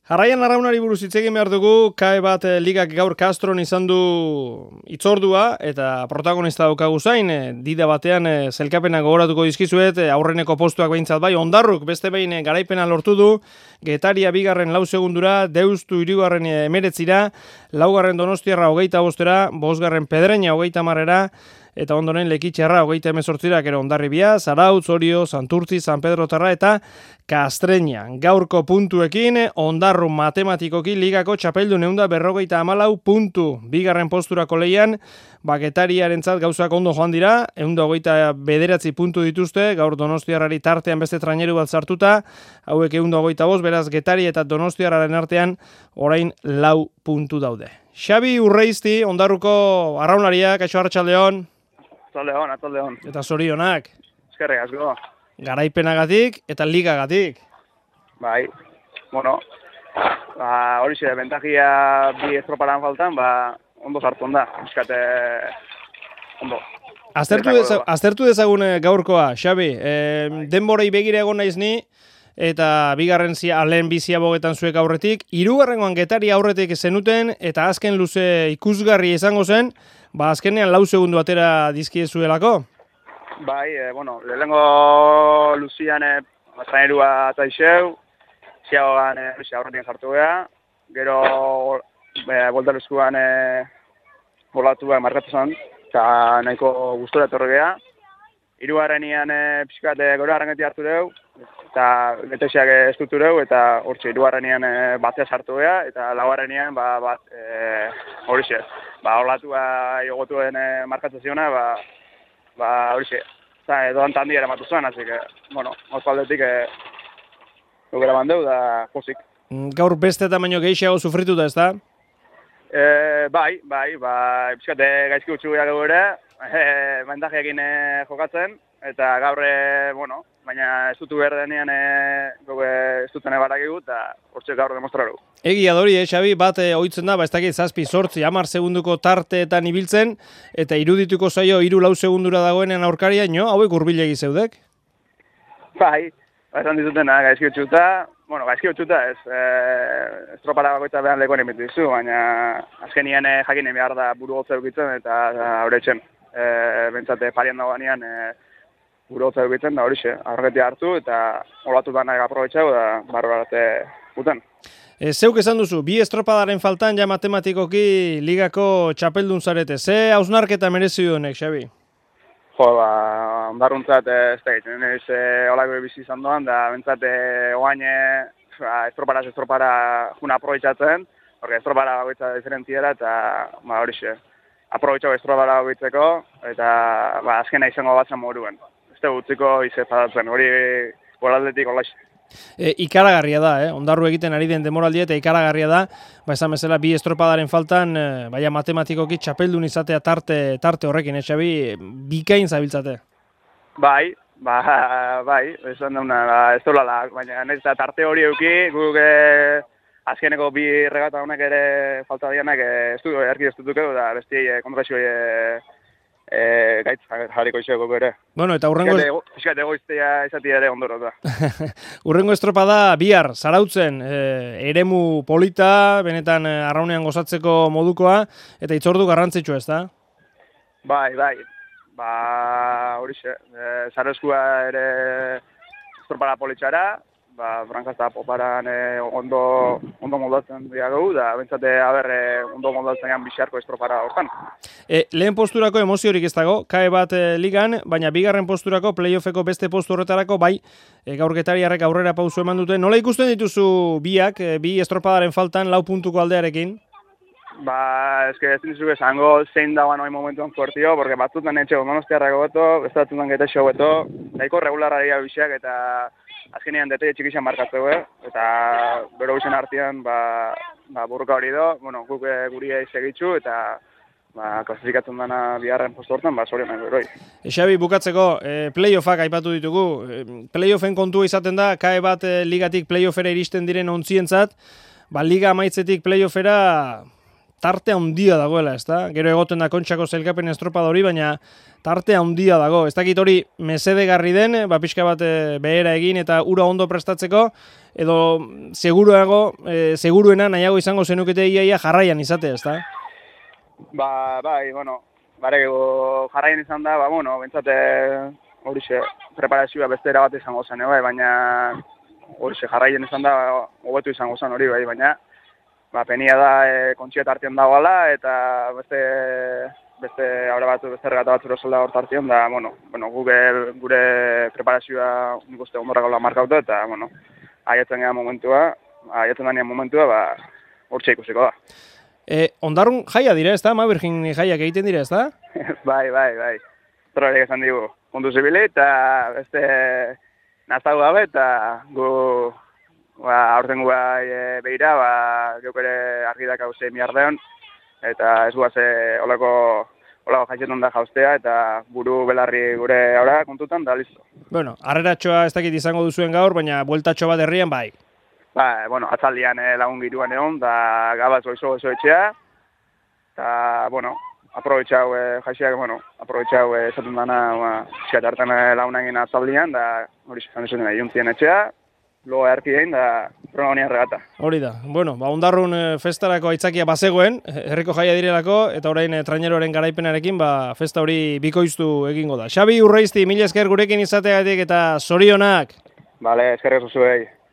Jarraian Arraunari buruz hitz egin behar dugu, KAE bat ligak gaur Castron izan du hitzordua eta protagonista daukagu zain, dida batean zelkapenak gogoratuko dizkizuet, aurreneko postuak behintzat bai, Ondarruk beste behin garaipena lortu du, Getaria bigarren 4 segundura, Deustu hirugarren 19ra, laugarren Donostiarra 25era, bosgarren Pedreña 30era, eta ondoren Lekitxarra 38ra, gero Hondarribia, Zarautz, Orio, Santurtzi, San Pedro Tarra eta Kastreña. Gaurko puntuekin, Ondarru matematikoki ligako txapeldun 154 puntu. Bigarren posturako leian, Getariarentzat gauzak ondo joan dira, 129 puntu dituzte, gaur Donostiarrari tartean beste traineru bat sartuta, hauek 125, beraz Getari eta Donostiarraren artean orain 4 puntu daude. Xabi Urreizti, Ondarruko arraunariak, kaixo arratsaldeon. Atzaldeon. Eta zorionak. Eskerrik asko. Garaipenagatik eta ligagatik. Bai, hori xe, bentajia bi estroparan faltan, ondo sartu da. Euskate, ondo. Aztertu dezagun gaurkoa, Xabi. Denborei begira egon naiz ni, eta bigarren lehen bizia bogetan zuek aurretik. Hirugarrengoan Getari aurretik zenuten, eta azken luze ikusgarri izango zen, azkenean 4 segundu atera dizkiezuelako. Bai, lehenengo luzian trainerua eta iseu, ziagoan aurretik sartu geha, gero boldaruzkuan bolatuak markatu zen, eta nahiko gustora etorri geha. Hirugarrenian pixkat gero arrangeti hartu dugu, eta getexeak ez dutu dugu, eta hortxe hirugarrenian batzea sartu geha, eta laugarrenian hori xe. Olatua jogotuen markatzaziona, hori xe. Edo antandi ere matu zuen, hasi que, oso aldetik dukera mandeu da pozik. Gaur beste tamaino gehiago sufrituta, ez da? Bai, pixkate gaizki utxu gehiago ere, bendajeekin jokatzen, eta gaur, baina ez dutu behar denean ez duten ebarakigu, eta hortxe gaur demostraru. Egia dori, Xabi, bat ohitzen da, ez dakit 7, 8, 10 segunduko tarteetan ibiltzen, eta irudituko zaio 3-4 segundura dagoenen aurkaria, hauek hurbilegi zeudek? Bai, esan ditutena, gaizki utxuta, ez, estropara bakoitza behar lekoen emitu dizu, baina azkenien jakinen behar da buru gotza eukitzen, eta horretxen, bentsate parian dagoenean buru gotza eukitzen, da hori xe, aurreti hartu, eta olatu danak aprobetxau, da barbarate guten. Zeuk esan duzu, bi estropadaren faltan ja matematikoki ligako txapeldun zarete. Ze hausnarketa merezi honek, Xabi? Ondarruntzat ez da egiten, olako bizi izan doan, da bentsat oain estropara juna aprobetxatzen, porque estropara bagoitza diferentiera, eta hori xe, aprobetxau estropara bagoitzeko, eta azkena izango batzen moruen. Ez da gutziko izepadatzen, hori boraldetik olaxe. Ikaragarria da, Ondarru egiten ari den demoraldia eta ikaragarria da, esan bezala bi estropadaren faltan, matematikoki txapeldun izatea tarte horrekin, Xabi, bikain zabiltzate. Bai, esan dauna, ez dolala, baina ez da tarte hori euki, guk azkeneko bi regata honek ere falta dianak erki ez dutuko, da besti kontrazio gaitz jarriko izego ere. Eta urrengo... Piskat egoiztea izatea ere ondoro da. Urrengo estropada bihar, Zarautzen, eremu polita, benetan arraunean gozatzeko modukoa, eta hitzordu garrantzitsua, ez da? Bai, hori xe. Zarauzkoa ere estropada politxara, Brankazta poparan ondo moldatzen diago, da bentsate ondo moldatzen egan bixarko estropara hortan. Lehen posturako emoziorik ez dago, KAE bat ligan, baina bigarren posturako playoffeko beste postu horretarako, gaur Getariarrek aurrera pausu eman dute. Nola ikusten dituzu biak, bi estropadaren faltan 4 puntuko aldearekin? Ez dizugu esango zein dagoan hori momentuan fuertio, porque batzutan etxe Donostiarrako beto, beste batzutan Getexo beto, daiko regularraria bixak eta azkenean detaile txikixan markatzeu, eta bero bixen artean burruka hori do, guk guria segitzu, eta klasifikatzen dena biharren postu hortan, zorionak beroi. Xabi, bukatzeko, playoffak aipatu ditugu. Playoffen kontua izaten da, KAE bat ligatik playoffera iristen diren ontzientzat, liga amaitzetik playoffera tarte handia dagoela, ezta? Gero egoten da Kontxako sailkapen estropada hori, baina tarte handia dago. Ez dakit hori mesedegarri den, pixka bat behera egin eta ura ondo prestatzeko, edo seguruena nahiago izango zenukete iaia jarraian izatea, ezta? Bai, bueno, jarraian izan da, bentsate horixe preparazioa beste era bat izango zen, bai, baina horixe jarraian izan da, hobetu izango zen hori, bai, baina penia da kontxia tartean dagoela, eta beste aurre batzu, beste regata batzu erosolda hor tartean, da, gure preparazioa nik uste ondorrakola markautu, eta, aietzen danean momentua, hortxe ikusiko da. Ondarrun jaia dira, ezta? Virgin jaiak egiten dira, ezta? Bai. Zorrek esan digu, puntu zibili, eta beste naztagu gabe, eta gu aurten gu behira, geuk ere argi dakau 6 miliardeon, eta ez guaz olako jaitxetan da jaustea, eta buru belarri gure aurra kontutan, da listo. Bueno, harreratxoa ez dakit izango duzuen gaur, baina bueltatxo bat herrian bai. Atzaldian lagun giruan egon, da gabaz goizo etxea, eta, aprobetxau esatun dana, eskatartan lagunak egin atzaldian, da hori zan juntzien etxea, loa erki egin, da prononia regata. Hori da. Ondarrun festarako aitzakia bazegoen, herriko jaia direlako, eta orain traineroaren garaipenarekin, festa hori bikoiztu egingo da. Xabi Urreizti, mila esker gurekin izateagatik eta zorionak. Bale, eskerrik zuzuei.